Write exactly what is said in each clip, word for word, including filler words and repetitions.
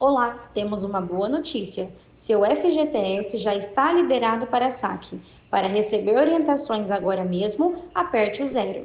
Olá, temos uma boa notícia. Seu F G T S já está liberado para saque. Para receber orientações agora mesmo, aperte o zero.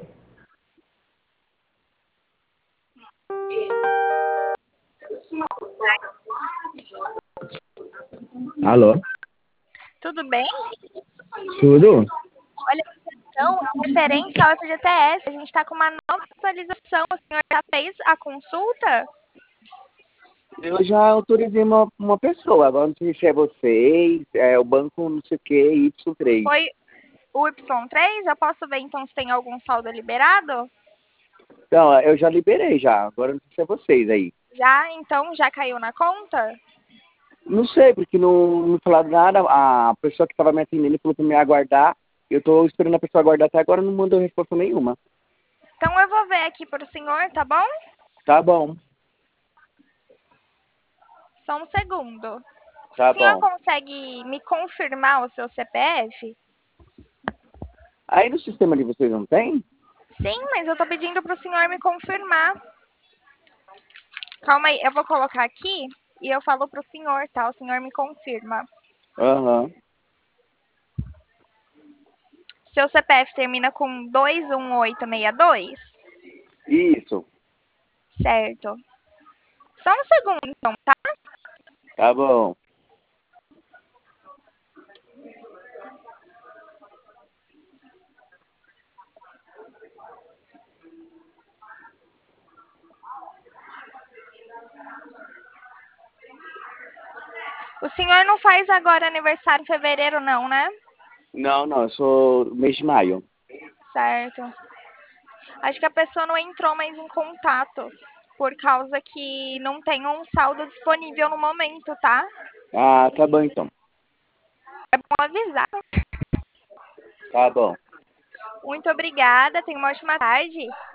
Alô? Tudo bem? Tudo? Olha, então, referente ao F G T S, a gente está com uma nova atualização. O senhor já fez a consulta? Eu já autorizei uma, uma pessoa, agora não sei se é vocês, é o banco não sei o que, Y três. Foi o Y três? Eu posso ver então se tem algum saldo liberado? Então, eu já liberei já, agora não sei se é vocês aí. Já, então, já caiu na conta? Não sei, porque não, não falaram nada, a pessoa que estava me atendendo falou para me aguardar, eu estou esperando a pessoa aguardar até agora, não mandou resposta nenhuma. Então eu vou ver aqui para o senhor, tá bom? Tá bom, Só um segundo. tá O senhor bom. consegue me confirmar o seu C P F? Aí no sistema de vocês não tem? Sim, mas eu tô pedindo para o senhor me confirmar. Calma aí, eu vou colocar aqui e eu falo pro senhor, tá? O senhor me confirma. Aham. Seu C P F termina com dois um oito seis dois? Isso, Certo. Só um segundo, então, tá? tá bom. O senhor não faz agora aniversário em fevereiro, não, né? Não, não, eu sou mês de maio. Certo. Acho que a pessoa não entrou mais em contato, por causa que não tem um saldo disponível no momento, tá? Ah, tá bom então. Vou avisar. Tá bom. Muito obrigada, tenha uma ótima tarde.